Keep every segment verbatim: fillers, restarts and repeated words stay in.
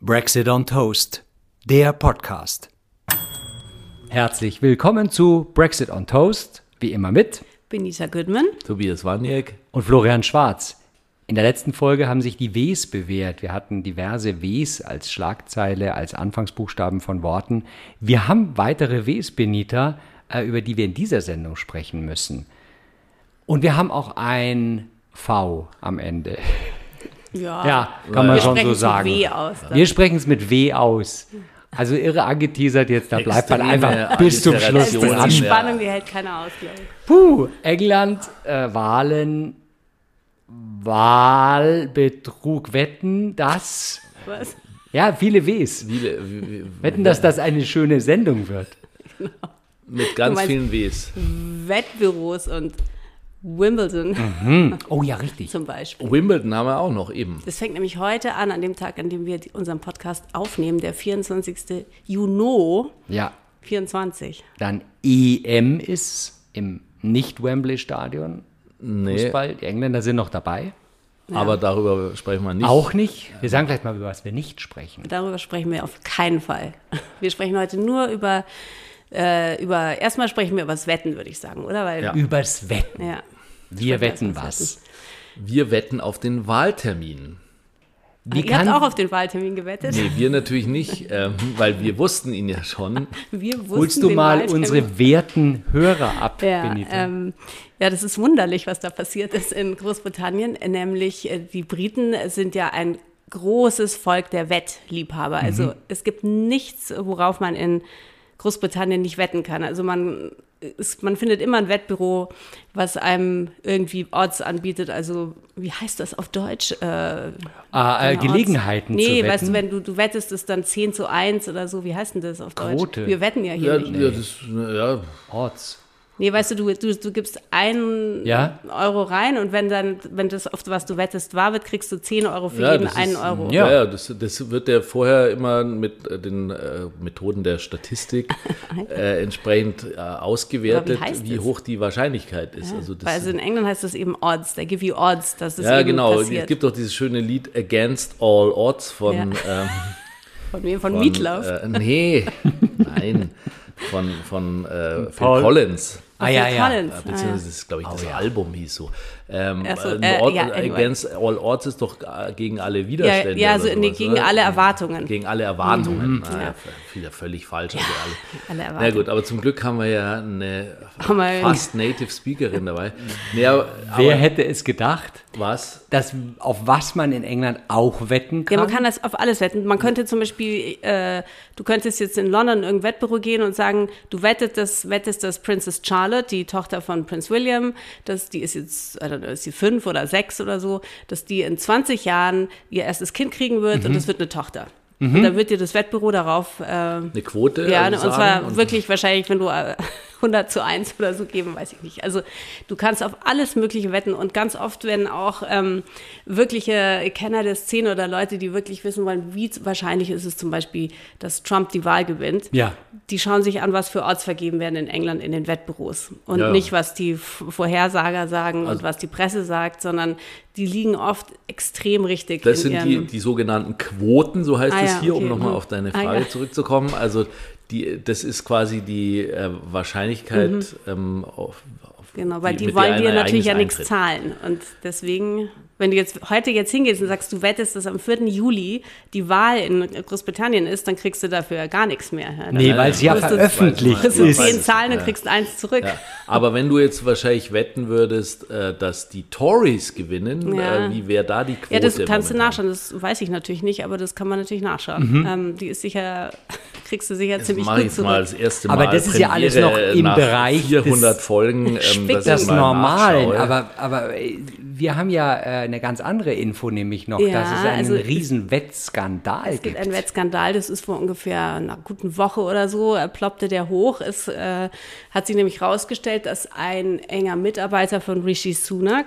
Brexit on Toast, der Podcast. Herzlich willkommen zu Brexit on Toast, wie immer mit Benita Goodman, Tobias Waniek und Florian Schwarz. In der letzten Folge haben sich die Ws bewährt. Wir hatten diverse Ws als Schlagzeile, als Anfangsbuchstaben von Worten. Wir haben weitere Ws, Benita, über die wir in dieser Sendung sprechen müssen. Und wir haben auch ein V am Ende. Ja, ja kann man wir schon so sagen. Wir sprechen es mit W aus. Dann. Wir sprechen es mit W aus. Also irre angeteasert jetzt, da bleibt man Extreme einfach bis zum Schluss Das ist dran. die Spannung, die hält keiner aus, glaube ich. Puh, England, äh, Wahlen, Wahlbetrug, wetten, das. Was? Ja, viele Ws. Viele, wie, wie, Wetten, dass das eine schöne Sendung wird. Genau. mit ganz meinst- vielen Ws. Wettbüros und Wimbledon Mhm. Oh ja, richtig. zum Beispiel. Wimbledon haben wir auch noch eben. Das fängt nämlich heute an, an dem Tag, an dem wir die- unseren Podcast aufnehmen, der vierundzwanzigsten Juni Ja, vierundzwanzig. dann E M ist im Nicht-Wembley-Stadion. Nee, Fußball, die Engländer sind noch dabei. aber darüber sprechen wir nicht. Auch nicht. Wir sagen vielleicht mal, über was wir nicht sprechen. Darüber sprechen wir auf keinen Fall. Wir sprechen heute nur über, äh, über erstmal sprechen wir über das Wetten, würde ich sagen, oder? Weil, Ja. Übers Wetten. ja. Wir Sprechen wetten erst mal was. das Wir wetten auf den Wahltermin. Wie Ihr habt kann- auch auf den Wahltermin gewettet? Nee, wir natürlich nicht, ähm, weil wir wussten ihn ja schon. Wir wussten Holst du den mal Wahltermin. unsere werten Hörer ab, Ja, Benita? ähm, ja, das ist wunderlich, was da passiert ist in Großbritannien. Nämlich äh, die Briten sind ja ein großes Volk der Wettliebhaber. Also Mhm. es gibt nichts, worauf man in Großbritannien nicht wetten kann. Also man, ist, man findet immer ein Wettbüro, was einem irgendwie Odds anbietet. Also wie heißt das auf Deutsch? Äh, ah, äh, keine Odds. Gelegenheiten Nee, zu wetten. weißt du, wenn du, du wettest, ist dann zehn zu eins oder so. Wie heißt denn das auf Deutsch? Quote. Wir wetten ja hier Ja, nicht. ja, das, ja, Odds. Nee, weißt du, du, du, du gibst einen Ja? Euro rein und wenn dann, wenn das, auf was du wettest, wahr wird, kriegst du zehn Euro für ja, jeden das einen ist, Euro. Ja. Ja, ja das, das wird ja vorher immer mit äh, den äh, Methoden der Statistik äh, entsprechend äh, ausgewertet, Aber wie heißt wie es? hoch die Wahrscheinlichkeit ist. Also das Weil also in England heißt das eben Odds, they give you Odds, dass es ja, eben genau. passiert. Es gibt doch dieses schöne Lied Against All Odds von, Ja. ähm, Von wem? Von, von Meatloaf? Äh, nee, nein, von, von äh, Phil Paul- Collins. Ah, ja, Phil ja. Collins. Äh, Ah, beziehungsweise, das ist, glaube ich, das Album hieß so. Ähm, Ach so, äh, äh, Odd- ja, anyway. Against All Odds ist doch äh, gegen alle ja, Widerstände. ja, oder also nee, sowas, gegen oder? alle Erwartungen. Gegen alle Erwartungen. Ah, ja. ja, wieder völlig falsch. Also alle. Alle Na Erwartungen. gut, aber zum Glück haben wir ja eine Haben wir- fast Native Speakerin dabei. Nee, aber, Wer aber hätte es gedacht, was? dass auf was man in England auch wetten kann? Ja, man kann das auf alles wetten. Man könnte zum Beispiel, äh, du könntest jetzt in London in irgendein Wettbüro gehen und sagen, du wettest, das, wettest, dass Princess Charlotte, die Tochter von Prince William, dass die ist jetzt, I don't know, ist sie fünf oder sechs oder so, dass die in zwanzig Jahren ihr erstes Kind kriegen wird Mhm. und es wird eine Tochter. Und dann wird dir das Wettbüro darauf äh, Eine Quote? ja, also und sagen zwar und- wirklich wahrscheinlich, wenn du äh, hundert zu eins oder so geben, weiß ich nicht. Also du kannst auf alles Mögliche wetten und ganz oft werden auch ähm, wirkliche Kenner der Szene oder Leute, die wirklich wissen wollen, wie wahrscheinlich ist es zum Beispiel, dass Trump die Wahl gewinnt. Ja. Die schauen sich an, was für Odds vergeben werden in England in den Wettbüros und Ja. nicht, was die F- Vorhersager sagen und Also- was die Presse sagt, sondern die liegen oft extrem richtig. Das in sind die, ihren- die sogenannten Quoten, so heißt Ah es ja, hier, okay. um nochmal Mhm. auf deine Ah Frage ja. zurückzukommen. Also die, das ist quasi die äh, Wahrscheinlichkeit Mhm. ähm, auf, auf Genau, weil die, mit wollen der dir ein natürlich ja Ereignis nichts eintritt. zahlen. Und deswegen, wenn du jetzt heute jetzt hingehst und sagst, du wettest, dass am vierten Juli die Wahl in Großbritannien ist, dann kriegst du dafür ja gar nichts mehr. Ja, dann Nee, weil es ja musst du- veröffentlicht kriegst du ist. zehn Zahlen und Ja. kriegst eins zurück. Ja. Aber wenn du jetzt wahrscheinlich wetten würdest, äh, dass die Tories gewinnen, Ja. äh, wie wäre da die Quote? Ja, das kannst du momentan? nachschauen. Das weiß ich natürlich nicht, aber das kann man natürlich nachschauen. Ähm, die ist sicher, kriegst du sicher Das ziemlich mache ich gut jetzt zurück. mal das erste Aber Mal. das ist ja alles noch Premiere im nach Bereich vierhundert des- Folgen. Ähm, Spick dass Das ich mal Normalen, nachschaue. aber, aber äh, wir haben ja äh, eine ganz andere Info, nämlich noch, Ja, dass es einen also riesen Wettskandal Es gibt gibt. einen Wettskandal, das ist vor ungefähr einer guten Woche oder so, äh, ploppte der hoch. Es äh, hat sich nämlich rausgestellt, dass ein enger Mitarbeiter von Rishi Sunak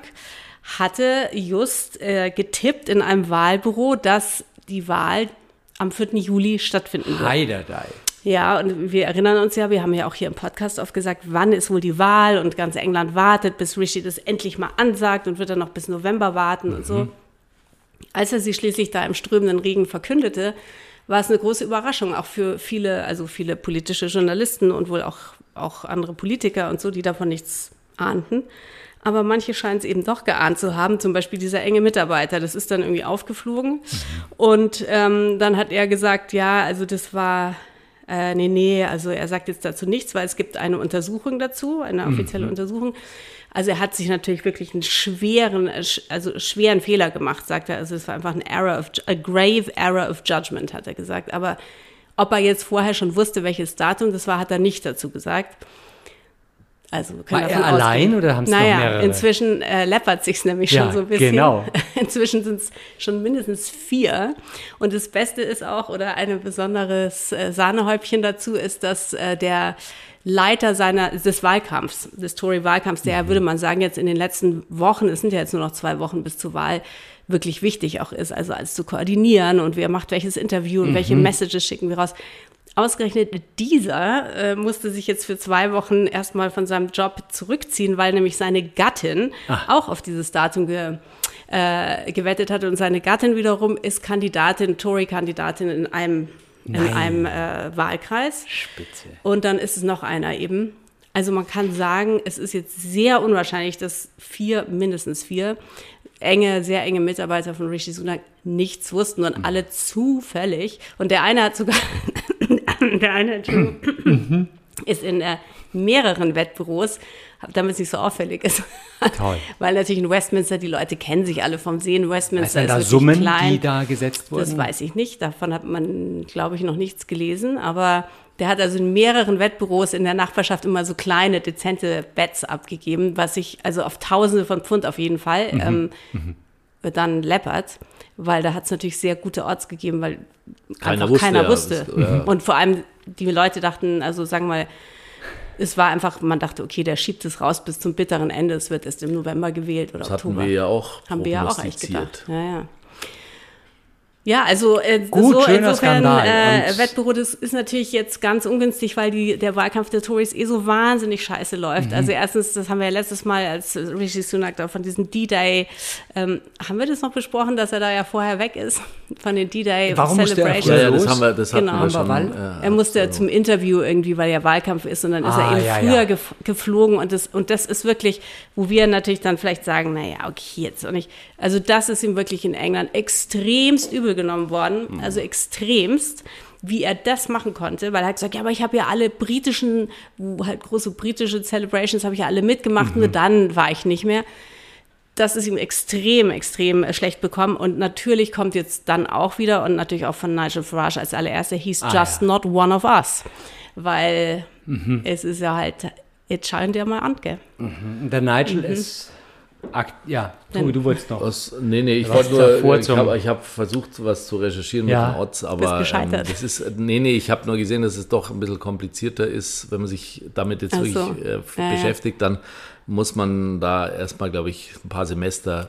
hatte just äh, getippt in einem Wahlbüro, dass die Wahl am vierten Juli stattfinden wird. Heiderlei. Ja, und wir erinnern uns ja, wir haben ja auch hier im Podcast oft gesagt, wann ist wohl die Wahl und ganz England wartet, bis Rishi das endlich mal ansagt und wird dann noch bis November warten und so. Als er sie schließlich da im strömenden Regen verkündete, war es eine große Überraschung, auch für viele, also viele politische Journalisten und wohl auch, auch andere Politiker und so, die davon nichts ahnten. Aber manche scheinen es eben doch geahnt zu haben, zum Beispiel dieser enge Mitarbeiter, das ist dann irgendwie aufgeflogen. Mhm. Und ähm, dann hat er gesagt, ja, also das war, äh, nee, nee, also er sagt jetzt dazu nichts, weil es gibt eine Untersuchung dazu, eine offizielle mhm. Untersuchung. Also er hat sich natürlich wirklich einen schweren, also schweren Fehler gemacht, sagt er. Also es war einfach ein error of, a grave error of judgment, hat er gesagt. Aber ob er jetzt vorher schon wusste, welches Datum das war, hat er nicht dazu gesagt. Also war er allein oder haben es naja, noch mehrere? Inzwischen äh, läppert sich's nämlich ja, schon so ein bisschen. Genau. Inzwischen sind es schon mindestens vier. Und das Beste ist auch, oder ein besonderes äh, Sahnehäubchen dazu ist, dass äh, der Leiter seiner, des Wahlkampfs, des Tory-Wahlkampfs, der, mhm. würde man sagen, jetzt in den letzten Wochen, es sind ja jetzt nur noch zwei Wochen bis zur Wahl, wirklich wichtig auch ist, also alles zu koordinieren und wer macht welches Interview und mhm. welche Messages schicken wir raus. Ausgerechnet dieser äh, musste sich jetzt für zwei Wochen erstmal von seinem Job zurückziehen, weil nämlich seine Gattin Ach. auch auf dieses Datum ge, äh, gewettet hat. Und seine Gattin wiederum ist Kandidatin, Tory-Kandidatin in einem, in einem äh, Wahlkreis. Spitze. Und dann ist es noch einer eben. Also man kann sagen, es ist jetzt sehr unwahrscheinlich, dass vier, mindestens vier, enge, sehr enge Mitarbeiter von Rishi Sunak nichts wussten und mhm. alle zufällig. Und der eine hat sogar, der eine, Entschuldigung, ist in äh, mehreren Wettbüros, damit es nicht so auffällig ist. Toll. Weil natürlich in Westminster, die Leute kennen sich alle vom Sehen. Westminster ist da wirklich Summen, klein. Die da gesetzt wurden? Das weiß ich nicht. Davon hat man, glaube ich, noch nichts gelesen. Aber der hat also in mehreren Wettbüros in der Nachbarschaft immer so kleine, dezente Bets abgegeben, was sich also auf Tausende von Pfund auf jeden Fall mhm. ähm, mhm. dann läppert. Weil da hat es natürlich sehr gute Odds gegeben, weil keiner einfach wusste, keiner ja, wusste. Das, ja. Und vor allem die Leute dachten, also sagen wir mal, es war einfach, man dachte, okay, der schiebt es raus bis zum bitteren Ende, es wird erst im November gewählt oder das Oktober. Das hatten wir ja auch Haben wir ja auch echt gedacht. Ja, ja. Ja, also äh, Gut, so schöner insofern Skandal. äh, Wettbüro, das ist natürlich jetzt ganz ungünstig, weil die, der Wahlkampf der Tories eh so wahnsinnig scheiße läuft. Mhm. Also erstens, das haben wir ja letztes Mal, als Rishi Sunak da von diesem D-Day, ähm, haben wir das noch besprochen, dass er da ja vorher weg ist, von den D-Day Warum Celebrations. Musste er ja, das haben wir, das genau. hatten wir schon. Weil, ja, er musste so. zum Interview irgendwie, weil ja Wahlkampf ist und dann ist Ah, er eben ja, früher ja. gef- geflogen und das, und das ist wirklich, wo wir natürlich dann vielleicht sagen, naja, okay, jetzt auch nicht. Also das ist ihm wirklich in England extremst übel genommen worden. Also extremst, wie er das machen konnte, weil er hat gesagt, ja, aber ich habe ja alle britischen, halt große britische Celebrations habe ich ja alle mitgemacht, mhm. nur dann war ich nicht mehr. Das ist ihm extrem, extrem schlecht bekommen und natürlich kommt jetzt dann auch wieder und natürlich auch von Nigel Farage als allererster, he's ah, just ja. not one of us, weil mhm. es ist ja halt, jetzt schauen dir mal an, gell? Mhm. Der Nigel mhm. ist Akt, ja, du, du wolltest noch. Aus, nee, nee, ich wollte nur, ich habe hab versucht, was zu recherchieren ja. mit den Odds, aber ähm, das ist, nee, nee, ich habe nur gesehen, dass es doch ein bisschen komplizierter ist, wenn man sich damit jetzt Ach wirklich so. äh, ja, beschäftigt, dann muss man da erstmal, glaube ich, ein paar Semester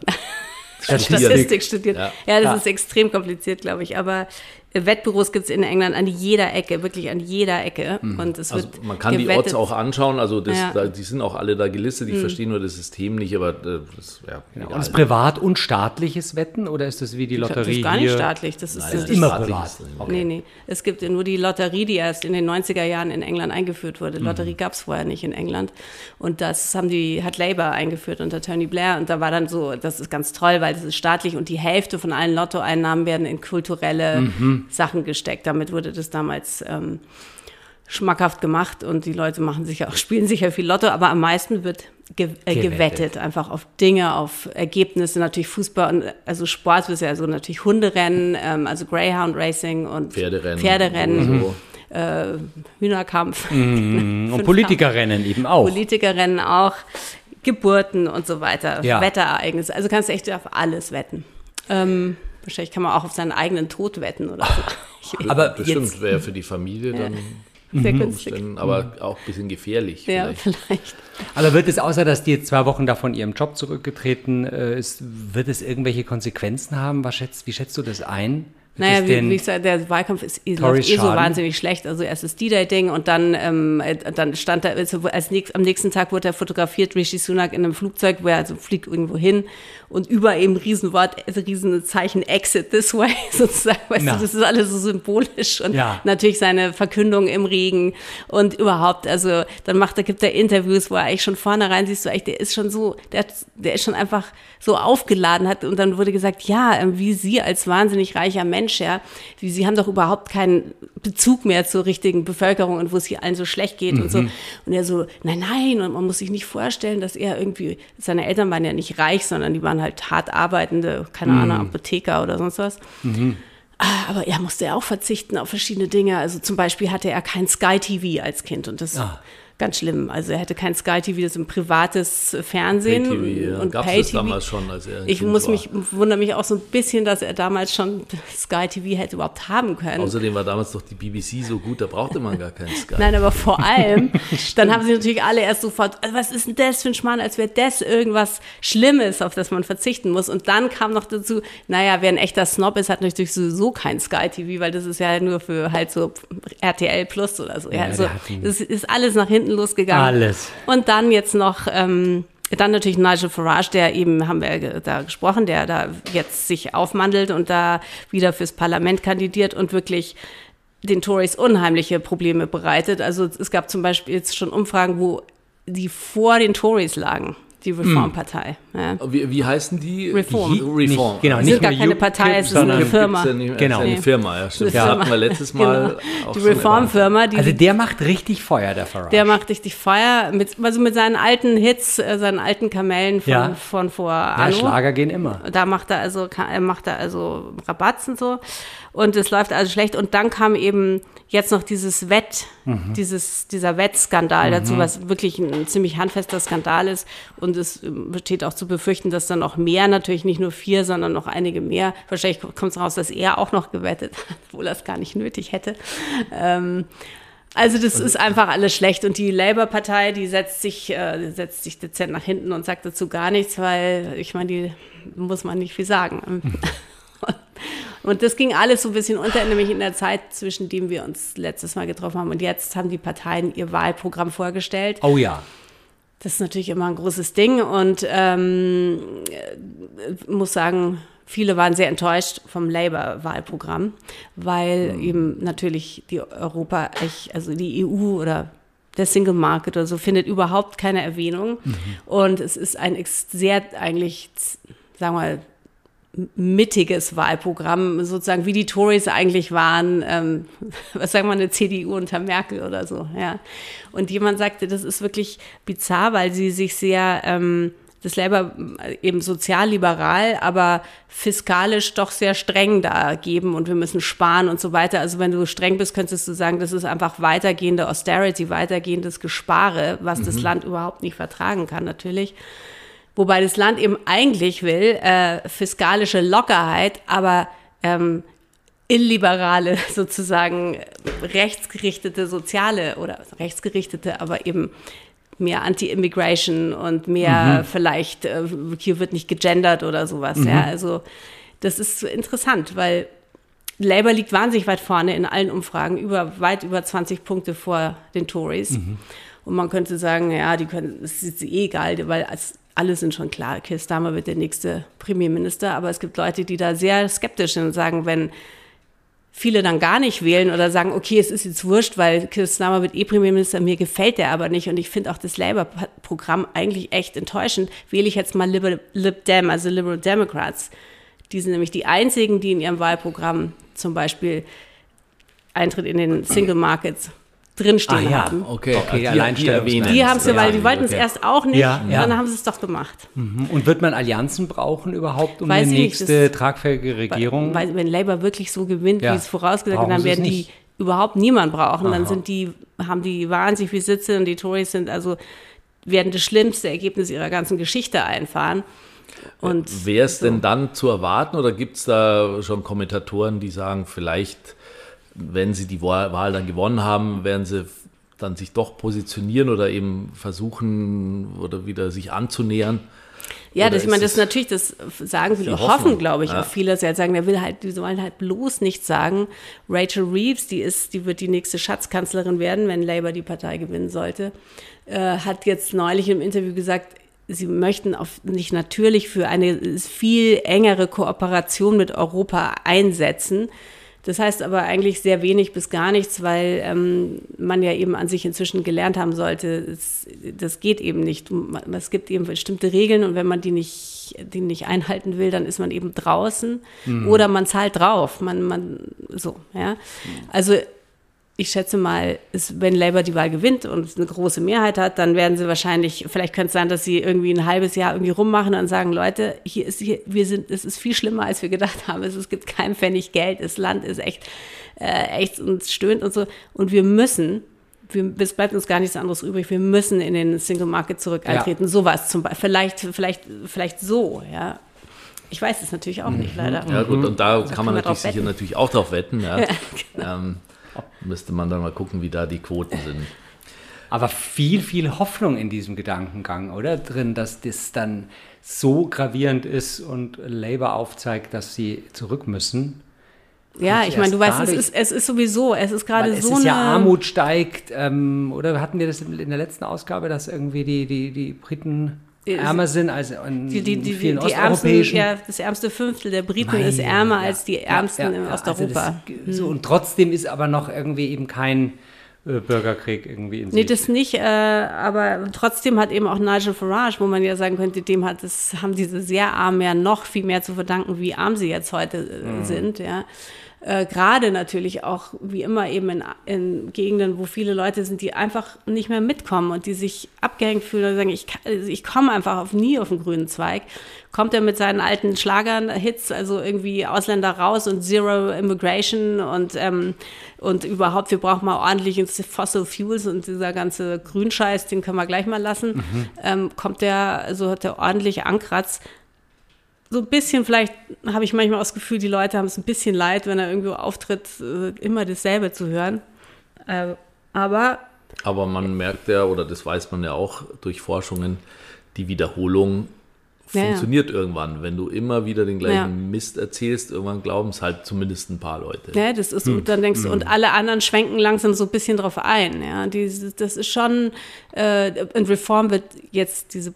Statistik studieren. Ja, ja das ja. ist extrem kompliziert, glaube ich, aber Wettbüros gibt es in England an jeder Ecke, wirklich an jeder Ecke. Mhm. Und es also wird man kann gewettet. Die Odds auch anschauen, also das, ja. da, die sind auch alle da gelistet, ich mhm. verstehe nur das System nicht, aber das ja, ja, und ist privat und staatliches Wetten oder ist das wie die Lotterie? Das ist gar nicht hier? staatlich. Das ist, Nein, das das ist immer privat. Okay. Nee, nee. Es gibt nur die Lotterie, die erst in den neunziger Jahren in England eingeführt wurde. Lotterie mhm. gab es vorher nicht in England. Und das haben die, hat Labour eingeführt unter Tony Blair. Und da war dann so, das ist ganz toll, weil das ist staatlich und die Hälfte von allen Lottoeinnahmen werden in kulturelle mhm. Sachen gesteckt. Damit wurde das damals ähm, schmackhaft gemacht und die Leute machen sicher auch, spielen sicher viel Lotto, aber am meisten wird ge- äh, gewettet. gewettet, einfach auf Dinge, auf Ergebnisse, natürlich Fußball und also Sport ist ja so natürlich Hunderennen, ähm, also Greyhound Racing und Pferderennen, Pferderennen so. äh, Hühnerkampf. Mhm. Und Politikerrennen eben auch. Politikerrennen auch, Geburten und so weiter, ja. Wetterereignisse, also kannst du echt auf alles wetten. Ähm, Wahrscheinlich kann man auch auf seinen eigenen Tod wetten oder so. Aber bestimmt wäre für die Familie dann ja. sehr günstig. Aber auch ein bisschen gefährlich. Ja, vielleicht. vielleicht. Aber wird es, außer dass die jetzt zwei Wochen da von ihrem Job zurückgetreten äh, ist, wird es irgendwelche Konsequenzen haben? Was schätzt, wie schätzt du das ein? Naja, wie, wie ich sage, der Wahlkampf ist eh, läuft eh so wahnsinnig schlecht. Also erst das D-Day-Ding und dann, ähm, dann stand er, also als nächst, am nächsten Tag wurde er fotografiert, Rishi Sunak in einem Flugzeug, wo er also fliegt irgendwo hin und über eben Riesenwort, also Riesenzeichen Exit this way sozusagen. Weißt ja. du, das ist alles so symbolisch und ja. natürlich seine Verkündung im Regen und überhaupt, also dann macht er, gibt er Interviews, wo er eigentlich schon vornherein siehst du eigentlich, der ist schon so, der, der ist schon einfach so aufgeladen hat und dann wurde gesagt, ja, wie Sie als wahnsinnig reicher Mensch, ja, wie Sie haben doch überhaupt keinen Bezug mehr zur richtigen Bevölkerung und wo es hier allen so schlecht geht mhm. und so. Und er so, nein, nein, und man muss sich nicht vorstellen, dass er irgendwie, seine Eltern waren ja nicht reich, sondern die waren halt hart arbeitende, keine mhm. Ahnung, Apotheker oder sonst was. Mhm. Aber er musste ja auch verzichten auf verschiedene Dinge. Also zum Beispiel hatte er kein Sky T V als Kind und das ah. ganz schlimm. Also er hätte kein Sky T V, das ist ein privates Fernsehen. Pay-T V, ja. Und Gab's Pay-T V. Das damals schon, als er ein Ich Kind muss war. mich, wundere mich auch so ein bisschen, dass er damals schon Sky T V hätte überhaupt haben können. Außerdem war damals doch die B B C so gut, da brauchte man gar keinen Sky. Nein, aber vor allem, dann haben sie natürlich alle erst sofort, was ist denn das für ein Schmarrn, als wäre das irgendwas Schlimmes, auf das man verzichten muss. Und dann kam noch dazu, naja, wer ein echter Snob ist, hat natürlich sowieso kein Sky T V, weil das ist ja nur für halt so R T L Plus oder so. Ja, ja, also das ist alles nach hinten losgegangen. Alles. Und dann jetzt noch, ähm, dann natürlich Nigel Farage, der eben, haben wir da gesprochen, der da jetzt sich aufmandelt und da wieder fürs Parlament kandidiert und wirklich den Tories unheimliche Probleme bereitet. Also es gab zum Beispiel jetzt schon Umfragen, wo die vor den Tories lagen. Die Reformpartei. Mm. Ja. Wie, wie heißen die? Reform. Die, Reform. Nicht, genau, es ist gar keine Partei, es ist eine Firma. Ja nicht, genau. Eine Firma, ja, stimmt. Ja. Das hatten wir letztes Mal genau. auch die schon Reformfirma. Also der macht richtig Feuer, der Farage. Der macht richtig Feuer, mit, also mit seinen alten Hits, äh, seinen alten Kamellen von, ja. von vor Ja, Anno. Schlager gehen immer. Da macht er also, er macht er also Rabatz und so. Und es läuft also schlecht. Und dann kam eben jetzt noch dieses Wett, mhm. dieses, dieser Wettskandal mhm. dazu, was wirklich ein ziemlich handfester Skandal ist. Und es besteht auch zu befürchten, dass dann noch mehr, natürlich nicht nur vier, sondern noch einige mehr. Wahrscheinlich kommt es raus, dass er auch noch gewettet hat, obwohl er es gar nicht nötig hätte. Ähm, Also das ist einfach alles schlecht und die Labour-Partei, die setzt sich, äh, setzt sich dezent nach hinten und sagt dazu gar nichts, weil ich meine, die muss man nicht viel sagen. Und das ging alles so ein bisschen unter, nämlich in der Zeit, zwischen dem wir uns letztes Mal getroffen haben und jetzt haben die Parteien ihr Wahlprogramm vorgestellt. Oh ja. Das ist natürlich immer ein großes Ding und ähm, muss sagen, viele waren sehr enttäuscht vom Labour-Wahlprogramm, weil mhm. eben natürlich die Europa, also die E U oder der Single Market oder so findet überhaupt keine Erwähnung. Mhm. Und es ist ein sehr eigentlich, sagen wir mal, mittiges Wahlprogramm, sozusagen wie die Tories eigentlich waren, ähm, was sagen wir, eine C D U unter Merkel oder so. Ja. Und jemand sagte, das ist wirklich bizarr, weil sie sich sehr... Ähm, das Labour eben sozialliberal, aber fiskalisch doch sehr streng da geben und wir müssen sparen und so weiter. Also wenn du streng bist, könntest du sagen, das ist einfach weitergehende Austerity, weitergehendes Gespare, was mhm. das Land überhaupt nicht vertragen kann natürlich. Wobei das Land eben eigentlich will, äh, fiskalische Lockerheit, aber ähm, illiberale, sozusagen rechtsgerichtete soziale oder rechtsgerichtete, aber eben mehr Anti-Immigration und mehr mhm. vielleicht, äh, hier wird nicht gegendert oder sowas. Mhm. Ja, also das ist interessant, weil Labour liegt wahnsinnig weit vorne in allen Umfragen, über, weit über zwanzig Punkte vor den Tories. Mhm. Und man könnte sagen, ja, die können, es ist eh egal, weil als, alle sind schon klar, Keir Starmer wird der nächste Premierminister, aber es gibt Leute, die da sehr skeptisch sind und sagen, wenn viele dann gar nicht wählen oder sagen, okay, es ist jetzt wurscht, weil Keir Starmer wird eh Premierminister, mir gefällt der aber nicht und ich finde auch das Labour-Programm eigentlich echt enttäuschend, wähle ich jetzt mal Lib, Lib Dem, also Liberal Democrats. Die sind nämlich die einzigen, die in ihrem Wahlprogramm zum Beispiel Eintritt in den Single Markets drinstehen ah, ja. haben. Okay, okay die, Alleinstellungsmerkmal. Die, die haben es ja, weil die wollten es okay. erst auch nicht, ja, ja. dann haben sie es doch gemacht. Mhm. Und wird man Allianzen brauchen überhaupt, um Weiß eine nächste nicht, das, tragfähige Regierung? Weil, wenn Labour wirklich so gewinnt, ja. wie es vorausgesagt wird, dann werden die nicht. überhaupt niemand brauchen. Aha. Dann sind die, haben die wahnsinnig viele Sitze und die Tories sind also, werden das schlimmste Ergebnis ihrer ganzen Geschichte einfahren. Wäre es so. denn dann zu erwarten oder gibt es da schon Kommentatoren, die sagen, vielleicht, wenn sie die Wahl dann gewonnen haben, werden sie dann sich doch positionieren oder eben versuchen oder wieder sich anzunähern? Ja, das, ich meine, das ist natürlich, das sagen viele, hoffen, glaube ich, ja. auch viele, sie halt sagen, der will halt, die sollen halt bloß nicht sagen, Rachel Reeves, die ist, die wird die nächste Schatzkanzlerin werden, wenn Labour die Partei gewinnen sollte, äh, hat jetzt neulich im Interview gesagt, sie möchten auf, nicht natürlich für eine viel engere Kooperation mit Europa einsetzen. Das heißt aber eigentlich sehr wenig bis gar nichts, weil ähm, man ja eben an sich inzwischen gelernt haben sollte, es, das geht eben nicht. Es gibt eben bestimmte Regeln und wenn man die nicht, die nicht einhalten will, dann ist man eben draußen mhm. oder man zahlt drauf. Man, man, so, ja. Also ich schätze mal, ist, wenn Labour die Wahl gewinnt und eine große Mehrheit hat, dann werden sie wahrscheinlich, vielleicht könnte es sein, dass sie irgendwie ein halbes Jahr irgendwie rummachen und sagen, Leute, hier ist hier, wir sind, es ist viel schlimmer, als wir gedacht haben. Es, es gibt kein Pfennig Geld, das Land ist echt, äh, echt und stöhnt und so. Und wir müssen, wir, es bleibt uns gar nichts anderes übrig, wir müssen in den Single Market zurück eintreten. Ja. Sowas zum Beispiel, vielleicht, vielleicht, vielleicht so, ja. Ich weiß es natürlich auch nicht, leider. Ja gut, und da also kann man natürlich sicher natürlich auch drauf wetten, ja. Ja, genau. ähm, müsste man dann mal gucken, wie da die Quoten sind. Aber viel, viel Hoffnung in diesem Gedankengang, oder? Drin, dass das dann so gravierend ist und Labour aufzeigt, dass sie zurück müssen. Ja, ich meine, du weißt, es ist, es ist sowieso, es ist gerade so eine... Es ist ja, Armut steigt, ähm, oder hatten wir das in der letzten Ausgabe, dass irgendwie die, die, die Briten... ärmer sind als in die, die, die, vielen die osteuropäischen. Ärmsten, ja, das ärmste Fünftel der Briten Meine, ist ärmer ja, als die Ärmsten ja, ja, in Osteuropa. Also das, so, und trotzdem ist aber noch irgendwie eben kein äh, Bürgerkrieg irgendwie in Nee, Sicht. Das nicht, äh, aber trotzdem hat eben auch Nigel Farage, wo man ja sagen könnte, dem hat das, haben diese sehr Armen ja noch viel mehr zu verdanken, wie arm sie jetzt heute äh, mhm. sind, ja. Äh, gerade natürlich auch, wie immer, eben in, in Gegenden, wo viele Leute sind, die einfach nicht mehr mitkommen und die sich abgehängt fühlen und sagen, ich, ich komme einfach auf nie auf den grünen Zweig. Kommt er mit seinen alten Schlagern, Hits, also irgendwie Ausländer raus und Zero Immigration und, ähm, und überhaupt, wir brauchen mal ordentlich Fossil Fuels und dieser ganze Grünscheiß, den können wir gleich mal lassen, mhm. ähm, kommt der, also hat der ordentlich Ankratz. So ein bisschen, vielleicht habe ich manchmal auch das Gefühl, die Leute haben es ein bisschen leid, wenn er irgendwo auftritt, immer dasselbe zu hören. Äh, aber... Aber man merkt ja, oder das weiß man ja auch durch Forschungen, die Wiederholung ja, funktioniert ja. irgendwann. Wenn du immer wieder den gleichen ja. Mist erzählst, irgendwann glauben es halt zumindest ein paar Leute. Ja, das ist, hm. und dann denkst du, hm. und alle anderen schwenken langsam so ein bisschen drauf ein. Ja, die, das ist schon, äh, in Reform wird jetzt diese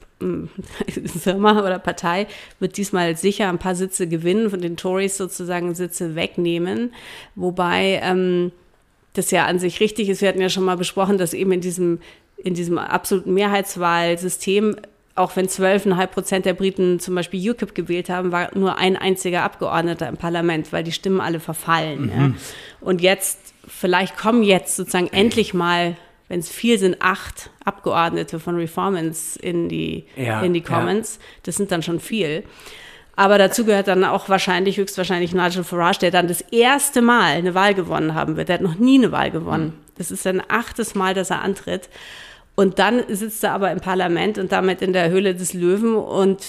Firma oder Partei wird diesmal sicher ein paar Sitze gewinnen, von den Tories sozusagen Sitze wegnehmen, wobei ähm, das ja an sich richtig ist. Wir hatten ja schon mal besprochen, dass eben in diesem, in diesem absoluten Mehrheitswahlsystem, auch wenn zwölf Komma fünf Prozent der Briten zum Beispiel U K I P gewählt haben, war nur ein einziger Abgeordneter im Parlament, weil die Stimmen alle verfallen. Mhm. Ja. Und jetzt, vielleicht kommen jetzt sozusagen endlich mal, wenn es viel sind, acht Abgeordnete von Reformance in die, ja, in die Commons. Ja. Das sind dann schon viel. Aber dazu gehört dann auch wahrscheinlich, höchstwahrscheinlich Nigel Farage, der dann das erste Mal eine Wahl gewonnen haben wird. Der hat noch nie eine Wahl gewonnen. Das ist sein achtes Mal, dass er antritt. Und dann sitzt er aber im Parlament und damit in der Höhle des Löwen. Und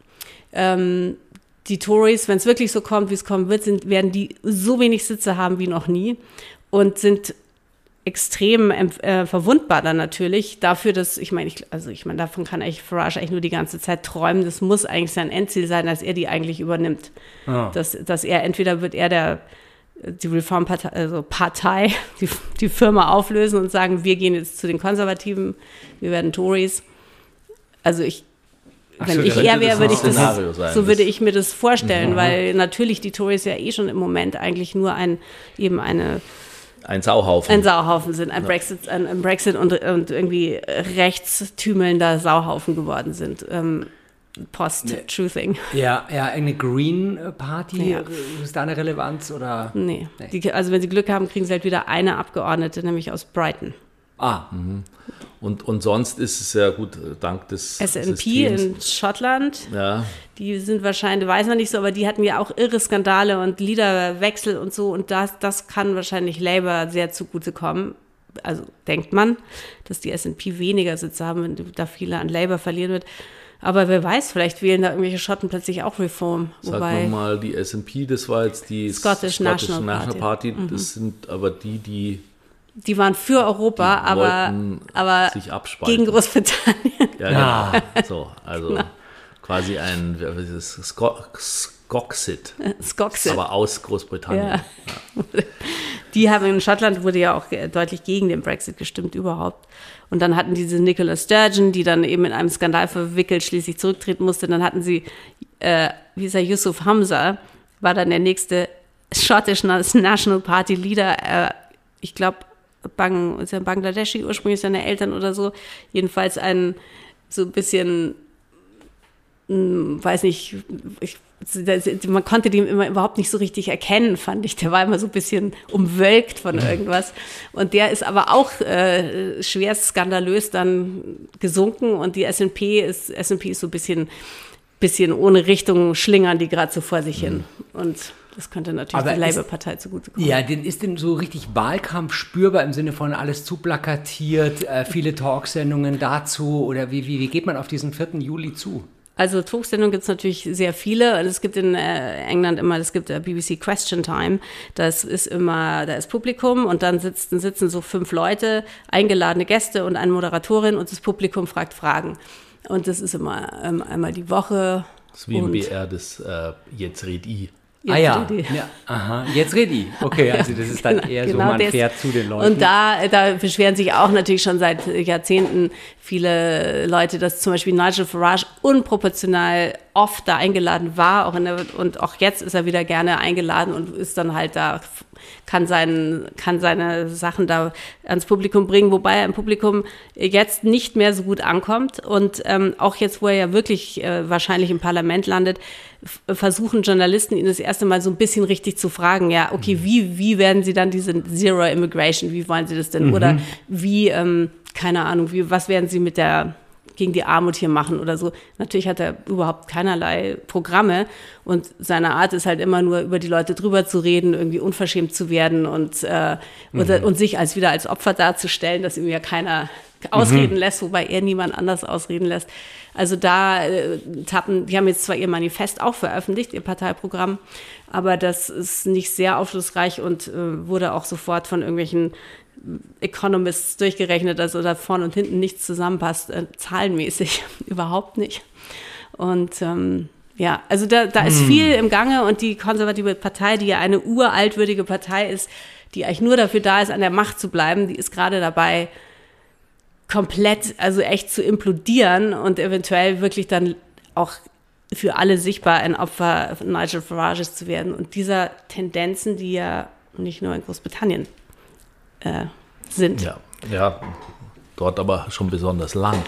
ähm, die Tories, wenn es wirklich so kommt, wie es kommen wird, sind, werden die so wenig Sitze haben wie noch nie und sind extrem äh, verwundbar dann natürlich dafür, dass, ich meine, ich, also ich meine, davon kann eigentlich Farage eigentlich nur die ganze Zeit träumen. Das muss eigentlich sein Endziel sein, dass er die eigentlich übernimmt. Oh. Dass, dass er, entweder wird er der, die Reformpartei, also Partei, die, die Firma auflösen und sagen, wir gehen jetzt zu den Konservativen, wir werden Tories. Also ich, Ach wenn so, ich er wäre, würde ich das, sein, so würde ich mir das vorstellen, mhm. weil natürlich die Tories ja eh schon im Moment eigentlich nur ein, eben eine Ein Sauhaufen. Ein Sauhaufen sind, ein Brexit, ein, ein Brexit und, und irgendwie rechtstümelnder Sauhaufen geworden sind. Ähm, Post-Truthing. Ja, ja, eine Green Party, ja. Ist da eine Relevanz? Oder? Nee, nee. Die, also wenn sie Glück haben, kriegen sie halt wieder eine Abgeordnete, nämlich aus Brighton. Ah, mhm. Und, und sonst ist es ja gut, dank des S N P in Schottland, ja. Die sind wahrscheinlich, weiß man nicht so, aber die hatten ja auch irre Skandale und Liederwechsel und so und das, das kann wahrscheinlich Labour sehr zugutekommen. Also denkt man, dass die S N P weniger Sitze haben, wenn da viele an Labour verlieren wird. Aber wer weiß, vielleicht wählen da irgendwelche Schotten plötzlich auch Reform. Sag wobei mal, die S N P, das war jetzt die Scottish, Scottish National, National Party, Party. Das mhm. sind aber die, die Die waren für Europa, aber, aber sich gegen Großbritannien. Ja, genau. So, also. Genau. quasi ein was ist das? Skoxit. Skoxit. Aber aus Großbritannien. Ja. Ja. Die haben in Schottland wurde ja auch deutlich gegen den Brexit gestimmt überhaupt. Und dann hatten diese Nicola Sturgeon, die dann eben in einem Skandal verwickelt schließlich zurücktreten musste. Dann hatten sie, äh, wie ist er, Yusuf Hamza, war dann der nächste Scottish National Party Leader. Äh, ich glaube, Bang, ist er Bangladeschi ursprünglich seine Eltern oder so. Jedenfalls ein so ein bisschen, mh, weiß nicht, ich, man konnte den immer überhaupt nicht so richtig erkennen, fand ich. Der war immer so ein bisschen umwölkt von irgendwas. Und der ist aber auch äh, schwerst skandalös dann gesunken. Und die S and P ist, S and P ist so ein bisschen, bisschen ohne Richtung schlingern die gerade so vor sich hin. Und das könnte natürlich aber der Labour-Partei zugutekommen. Ja, denn ist denn so richtig Wahlkampf spürbar im Sinne von alles zu plakatiert, äh, viele Talksendungen dazu? Oder wie, wie, wie geht man auf diesen vierten Juli zu? Also Talksendungen gibt es natürlich sehr viele. Es gibt in äh, England immer, es gibt äh, B B C Question Time. Das ist immer, da ist Publikum und dann sitzen, sitzen so fünf Leute, eingeladene Gäste und eine Moderatorin und das Publikum fragt Fragen. Und das ist immer ähm, einmal die Woche. Das ist wie im B R das äh, Jetzt red I. Jetzt ah ja. ja, aha, jetzt rede ich. Okay, also das ist dann genau, eher so, genau man das. fährt zu den Leuten. Und da, da beschweren sich auch natürlich schon seit Jahrzehnten viele Leute, dass zum Beispiel Nigel Farage unproportional oft da eingeladen war, auch in der, und auch jetzt ist er wieder gerne eingeladen und ist dann halt da, kann, sein, kann seine Sachen da ans Publikum bringen, wobei er im Publikum jetzt nicht mehr so gut ankommt und ähm, auch jetzt, wo er ja wirklich äh, wahrscheinlich im Parlament landet, f- versuchen Journalisten ihn das erste Mal so ein bisschen richtig zu fragen, ja, okay, wie, wie werden sie dann diese Zero Immigration, wie wollen sie das denn, mhm. oder wie, ähm, keine Ahnung, wie, was werden sie mit der gegen die Armut hier machen oder so. Natürlich hat er überhaupt keinerlei Programme und seine Art ist halt immer nur über die Leute drüber zu reden, irgendwie unverschämt zu werden und, äh, mhm. und, und sich als wieder als Opfer darzustellen, dass ihm ja keiner ausreden mhm. lässt, wobei er niemand anders ausreden lässt. Also da äh, tappen, die haben jetzt zwar ihr Manifest auch veröffentlicht, ihr Parteiprogramm, aber das ist nicht sehr aufschlussreich und äh, wurde auch sofort von irgendwelchen Economists durchgerechnet, also da vorne und hinten nichts zusammenpasst, äh, zahlenmäßig überhaupt nicht. Und ähm, ja, also da, da ist viel im Gange und die konservative Partei, die ja eine uraltwürdige Partei ist, die eigentlich nur dafür da ist, an der Macht zu bleiben, die ist gerade dabei, komplett, also echt zu implodieren und eventuell wirklich dann auch für alle sichtbar ein Opfer Nigel Farages zu werden und dieser Tendenzen, die ja nicht nur in Großbritannien äh, sind. Ja, ja, dort aber schon besonders lang.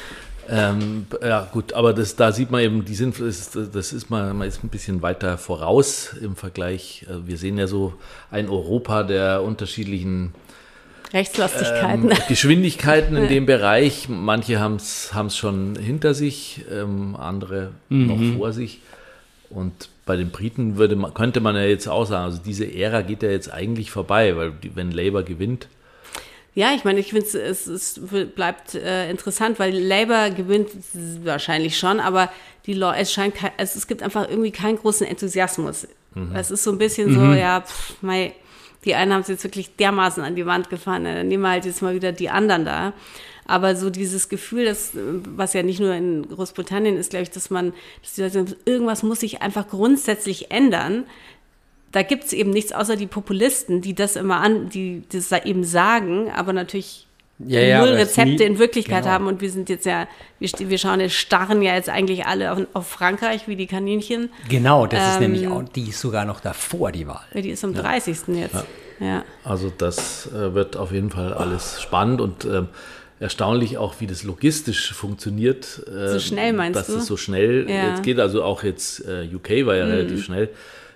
Ähm, ja gut, aber das, da sieht man eben, die sind, das, das ist man, man ist ein bisschen weiter voraus im Vergleich. Wir sehen ja so ein Europa der unterschiedlichen Rechtslastigkeiten. Ähm, Geschwindigkeiten in dem Bereich. Manche haben es schon hinter sich, ähm, andere mhm. noch vor sich. Und bei den Briten würde man, könnte man ja jetzt auch sagen, also diese Ära geht ja jetzt eigentlich vorbei, weil die, wenn Labour gewinnt. Ja, ich meine, ich finde es, es bleibt äh, interessant, weil Labour gewinnt wahrscheinlich schon, aber die Leute, es scheint, es, es gibt einfach irgendwie keinen großen Enthusiasmus. Mhm. Es ist so ein bisschen so, mhm. ja, pff, mei, die einen haben es jetzt wirklich dermaßen an die Wand gefahren, dann nehmen wir halt jetzt mal wieder die anderen da. Aber so dieses Gefühl, das, was ja nicht nur in Großbritannien ist, glaube ich, dass man, dass die Leute sagen, irgendwas muss sich einfach grundsätzlich ändern. Da gibt es eben nichts außer die Populisten, die das immer an, die das eben sagen, aber natürlich ja, ja, null Rezepte nie, in Wirklichkeit genau. haben. Und wir sind jetzt ja, wir, wir schauen, wir starren ja jetzt eigentlich alle auf, auf Frankreich wie die Kaninchen. Genau, das ähm, ist nämlich auch, die ist sogar noch davor, die Wahl. Die ist am ja. dreißigsten jetzt. Ja. Ja. Also das äh, wird auf jeden Fall alles spannend und ähm, erstaunlich auch, wie das logistisch funktioniert. Äh, so schnell meinst dass du? Dass es so schnell ja. jetzt geht. Also auch jetzt äh, U K war ja mhm. relativ schnell.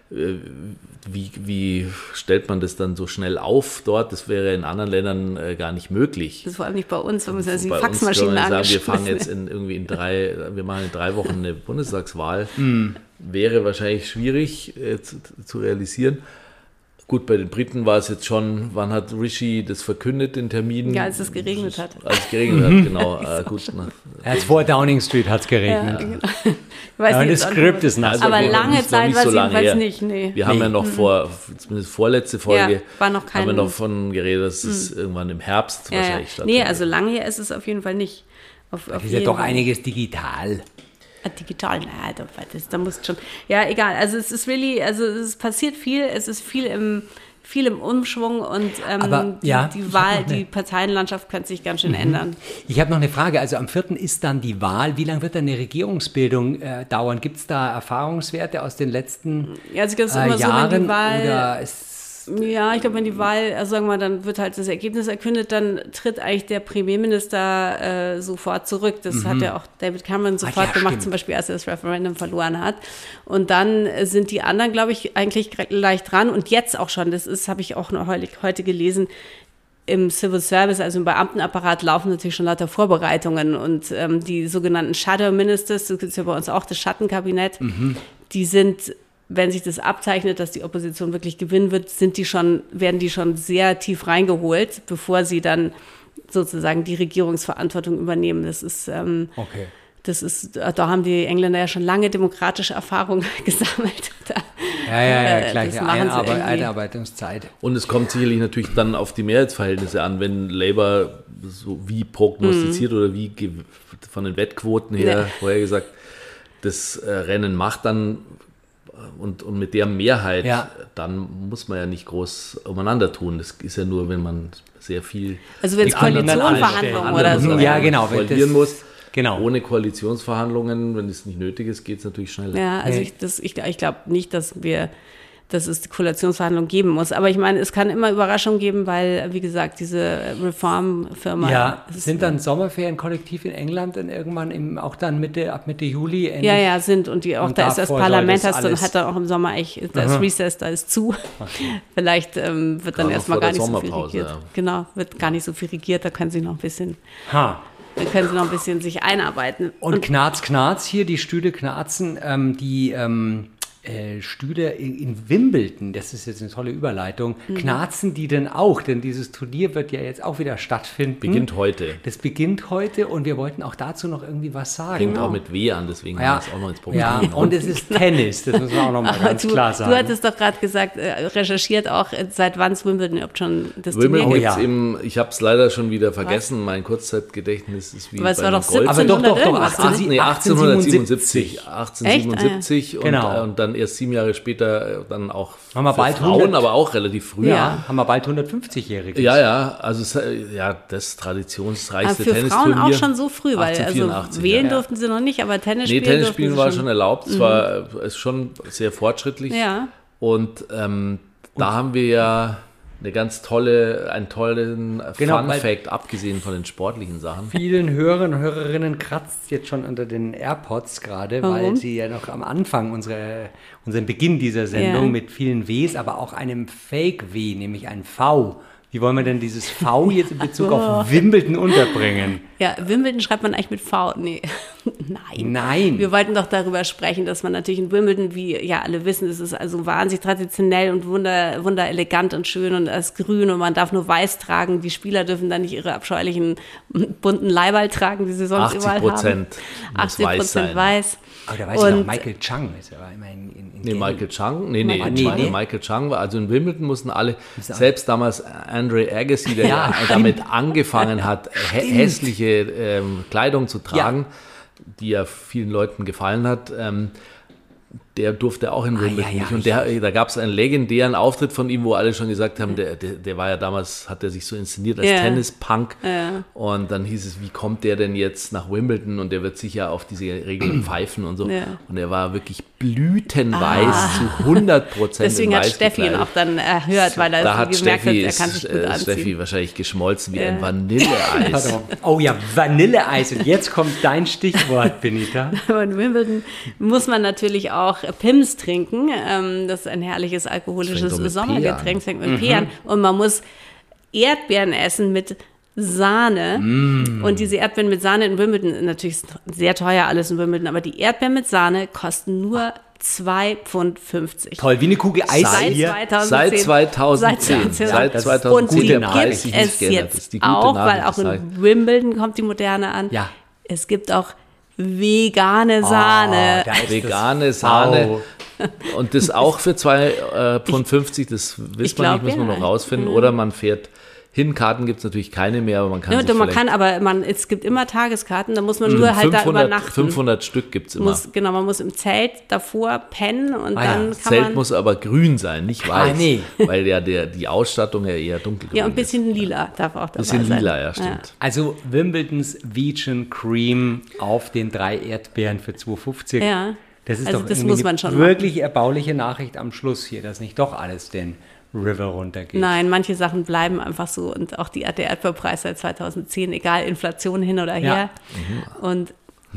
Wie, wie stellt man das dann so schnell auf dort? Das wäre in anderen Ländern äh, gar nicht möglich. Das ist vor allem nicht bei uns, wenn man also die bei Faxmaschinen uns, sagen, wir fangen jetzt in, irgendwie in drei, wir machen in drei Wochen eine Bundestagswahl. Mm. Wäre wahrscheinlich schwierig äh, zu, zu realisieren. Gut, bei den Briten war es jetzt schon, wann hat Rishi das verkündet, den Termin? Ja, als es geregnet hat. Als es geregnet mhm. hat, genau. Äh, gut, na, als vor Downing Street hat es geregnet. Ja, genau. Weiß ja, nicht, das Skript ist nass. Also aber lange nicht, Zeit war es so jedenfalls her. nicht, nee. Wir haben nee. ja noch vor, zumindest vorletzte Folge, ja, war noch kein, haben wir noch von geredet, dass es mhm. irgendwann im Herbst ja, wahrscheinlich ja. stattfindet. Nee, also lange her ist es auf jeden Fall nicht. Auf, auf ist ja doch einiges digital. digital, naja, das, da muss schon, ja, egal, also es ist really, also es passiert viel, es ist viel im, viel im Umschwung und ähm, Aber, die, ja, die Wahl, die Parteienlandschaft könnte sich ganz schön mhm. ändern. Ich habe noch eine Frage, also am vierten ist dann die Wahl, wie lange wird dann eine Regierungsbildung äh, dauern? Gibt es da Erfahrungswerte aus den letzten ja, also das ist äh, immer Jahren? So, wenn die Wahl, oder ist ja, ich glaube, wenn die Wahl, also sagen wir mal, dann wird halt das Ergebnis erkündet, dann tritt eigentlich der Premierminister äh, sofort zurück. Das mhm. hat ja auch David Cameron sofort ah, ja, gemacht, stimmt. Zum Beispiel, als er das Referendum verloren hat. Und dann sind die anderen, glaube ich, eigentlich leicht dran. Und jetzt auch schon, das ist, habe ich auch noch heute gelesen, im Civil Service, also im Beamtenapparat, laufen natürlich schon lauter Vorbereitungen. Und ähm, die sogenannten Shadow Ministers, das ist ja bei uns auch das Schattenkabinett, mhm. die sind... Wenn sich das abzeichnet, dass die Opposition wirklich gewinnen wird, sind die schon, werden die schon sehr tief reingeholt, bevor sie dann sozusagen die Regierungsverantwortung übernehmen. Das ist, ähm, okay. das ist, da haben die Engländer ja schon lange demokratische Erfahrung gesammelt. Da, ja, ja, ja, gleiche Einarbe- Einarbeitungszeit. Und es kommt sicherlich natürlich dann auf die Mehrheitsverhältnisse an, wenn Labour so wie prognostiziert mhm. oder wie ge- von den Wettquoten her, ja. vorher gesagt, das äh, Rennen macht, dann Und, und mit der Mehrheit, ja. dann muss man ja nicht groß umeinander tun. Das ist ja nur, wenn man sehr viel... Also wenn es Koalitionsverhandlungen oder so. Ja, genau. Koalieren muss. Genau. Ohne Koalitionsverhandlungen, wenn es nicht nötig ist, geht es natürlich schneller. Ja, also ich, das, ich, ich glaube nicht, dass wir... dass es die Koalitionsverhandlungen geben muss. Aber ich meine, es kann immer Überraschungen geben, weil, wie gesagt, diese Reformfirma... Ja, sind dann Sommerferien kollektiv in England dann irgendwann im, auch dann Mitte, ab Mitte Juli? Endlich? Ja, ja, sind. Und die auch und da ist das Parlament, das dann hat dann auch im Sommer eigentlich, da ist Recess, da ist zu. Okay. Vielleicht ähm, wird dann erstmal gar nicht so viel regiert. Ja. Genau, wird gar nicht so viel regiert, da können sie noch ein bisschen... Ha. Da können sie noch ein bisschen sich einarbeiten. Und, und Knarz, Knarz hier, die Stühle knarzen, ähm, die... Ähm, Äh, Stühle in, in Wimbledon, das ist jetzt eine tolle Überleitung, mhm. knarzen die denn auch? Denn dieses Turnier wird ja jetzt auch wieder stattfinden. Beginnt heute. Das beginnt heute und wir wollten auch dazu noch irgendwie was sagen. Fängt auch mit W an, deswegen ja. haben wir es auch noch ins Programm. Ja, und es ist Tennis, das muss man auch noch mal ganz du, klar sagen. Du hattest doch gerade gesagt, äh, recherchiert auch, seit wann es Wimbledon überhaupt schon das Wimbledon Turnier gibt. Oh, ja. im, ich habe es leider schon wieder vergessen, was? Mein Kurzzeitgedächtnis ist wie aber es bei war doch Golf. Aber doch, doch, doch, achtzehn, nee, achtzehnhundertsiebenundsiebzig. achtzehnhundertsiebenundsiebzig Echt? und, genau. und dann erst sieben Jahre später dann auch haben wir für bald Frauen, hundert aber auch relativ früh. Ja, haben wir bald hundertfünfzigjähriges. Ja, ja, also ja, das traditionsreichste aber für Tennisturnier. Frauen auch schon so früh, weil also wählen ja. durften sie noch nicht, aber Tennis nee, spielen Tennis spielen war schon erlaubt. Es mhm. war ist schon sehr fortschrittlich. Ja. Und ähm, da haben wir ja eine ganz tolle, einen tollen genau, Fun-Fact, abgesehen von den sportlichen Sachen. Vielen Hörern und Hörerinnen kratzt jetzt schon unter den AirPods gerade, Warum? weil sie ja noch am Anfang unsere, unseren Beginn dieser Sendung ja. mit vielen Ws, aber auch einem Fake-W, nämlich ein V. Wie wollen wir denn dieses V jetzt in Bezug auf Wimbledon unterbringen? Ja, Wimbledon schreibt man eigentlich mit V. Nee, nein. Nein. Wir wollten doch darüber sprechen, dass man natürlich in Wimbledon, wie ja alle wissen, es ist also wahnsinnig traditionell und wunder, wunder elegant und schön und es ist grün und man darf nur weiß tragen. Die Spieler dürfen dann nicht ihre abscheulichen bunten Leiberl tragen, die sie sonst überall haben. achtzig Prozent achtzig Prozent weiß. Aber da weiß ich noch, Michael Chang ist aber immer in, in, in Nee, Michael Chang, nee, nee, nee, nee. Michael Chang war, also in Wimbledon mussten alle, selbst damals Andre Agassi, der ja, damit angefangen hat, hä- hässliche ähm, Kleidung zu tragen, ja. die ja vielen Leuten gefallen hat, ähm, der durfte auch in Wimbledon ah, ja, ja, nicht. Und der, da gab es einen legendären Auftritt von ihm, wo alle schon gesagt haben, der, der, der war ja damals, hat er sich so inszeniert als ja. Tennispunk. Ja. Und dann hieß es, wie kommt der denn jetzt nach Wimbledon? Und der wird sicher auf diese Regeln pfeifen und so. Ja. Und er war wirklich blütenweiß, ah. zu hundert Prozent Deswegen hat Steffi ihn auch dann erhört, weil er da hat gemerkt Steffi, hat, er kann sich gut ist, anziehen. Steffi wahrscheinlich geschmolzen wie ja. ein Vanilleeis. Oh ja, Vanilleeis. Und jetzt kommt dein Stichwort, Benita. In Wimbledon muss man natürlich auch Pims trinken. Das ist ein herrliches alkoholisches Sommergetränk, fängt mit P an. Und man muss Erdbeeren essen mit Sahne. Mm. Und diese Erdbeeren mit Sahne in Wimbledon, natürlich ist sehr teuer alles in Wimbledon, aber die Erdbeeren mit Sahne kosten nur zwei Pfund fünfzig. Toll, wie eine Kugel Eis seit hier. zweitausendzehn. Seit zweitausendzehn. Seit zweitausendzehn. Und die gibt es jetzt auch, weil auch in Wimbledon kommt die Moderne an. Ja. Es gibt auch vegane Sahne. Oh, vegane Sahne. Oh. Und das auch für zwei Pfund fünfzig, das wissen wir nicht, müssen wir noch rausfinden. Oder man fährt Hinkarten gibt es natürlich keine mehr, aber man kann Ja, sich man vielleicht kann, aber man, es gibt immer Tageskarten, da muss man nur halt da fünfhundert, übernachten. fünfhundert Stück gibt es immer. Muss, genau, man muss im Zelt davor pennen und Ah ja, dann Das kann Zelt man... muss aber grün sein, nicht weiß. Ah, nee. Weil ja der, die Ausstattung ja eher dunkelgrün ja, und ein ist. bisschen lila darf auch dabei Bisschen sein. lila, ja, stimmt. Also Wimbledons Vegan Cream auf den drei Erdbeeren für zwei fünfzig. Ja. Das ist Also doch das irgendwie muss man eine schon wirklich erbauliche Nachricht am Schluss hier, dass nicht doch alles den River runtergeht. Nein, manche Sachen bleiben einfach so und auch die, der Erdbeerpreis seit zweitausendzehn, egal, Inflation hin oder her. Ja. Und,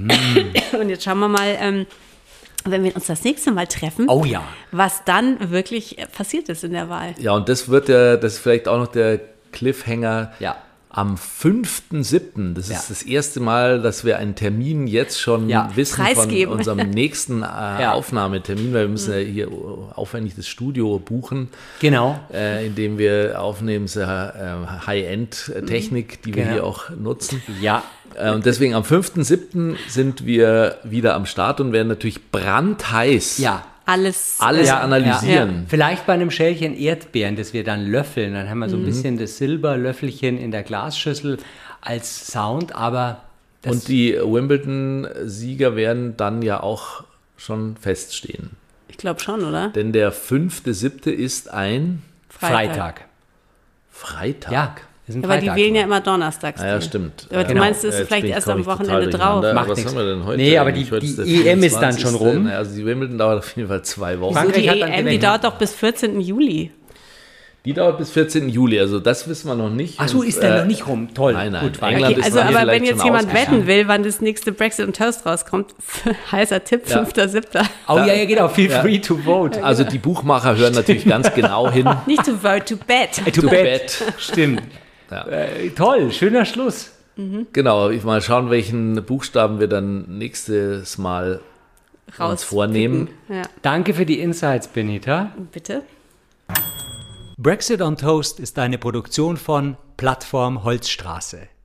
und jetzt schauen wir mal, ähm, wenn wir uns das nächste Mal treffen, Oh ja. was dann wirklich passiert ist in der Wahl. Ja, und das wird ja, das ist vielleicht auch noch der Cliffhanger. Ja. Am fünften siebten, das ist Ja. das erste Mal, dass wir einen Termin jetzt schon Ja. wissen Preisgeben. von unserem nächsten äh, Ja. Aufnahmetermin, weil wir müssen ja hier aufwendig das Studio buchen, Genau. äh, in dem wir aufnehmen, so äh, High-End-Technik, die wir Genau. hier auch nutzen. Ja. Äh, und deswegen am fünften siebten sind wir wieder am Start und werden natürlich brandheiß Ja. Alles, alles Ja, analysieren. Ja. Vielleicht bei einem Schälchen Erdbeeren, das wir dann löffeln. Dann haben wir so ein bisschen das Silberlöffelchen in der Glasschüssel als Sound, aber das Und die Wimbledon-Sieger werden dann ja auch schon feststehen. ich glaube schon, oder? Denn der fünfte siebte ist ein Freitag. Freitag. Ja, ist ein Ja, weil die Freitag. wählen ja immer donnerstags. Ah, ja, die. stimmt. Aber du Genau. meinst, es Jetzt ist vielleicht bin ich, erst komm am ich total Wochenende drauf. durcheinander. Macht Was nichts. haben wir denn heute? Nee, aber die- eigentlich? Heute die ist der E M ist dann schon vierundzwanzigste. rum. Naja, Also die Wimbledon dauert auf jeden Fall zwei Wochen. So, Frankreich die hat dann E M, die gewinnt. dauert doch bis vierzehnten Juli. Die dauert bis vierzehnten Juli, also das wissen wir noch nicht. Ach so, Und, ist der äh, noch nicht rum. Toll. nein, nein. Gut, weiter. England Okay, ist also dann aber vielleicht wenn jetzt schon jemand ausgeschlagen. wetten will, wann das nächste Brexit und Toast rauskommt, heißer Tipp, Ja. fünfter siebter Oh ja, ja, genau. Feel Ja. free to vote. Also die Buchmacher hören natürlich ganz genau hin. Nicht to vote, to bet. Äh, to To bet. bet. Stimmt. Ja. Äh, toll, schöner Schluss. Genau, ich mal schauen, welchen Buchstaben wir dann nächstes Mal uns Raus vornehmen. Ja, Danke für die Insights, Benita. bitte. Brexit on Toast ist eine Produktion von Plattform Holzstraße.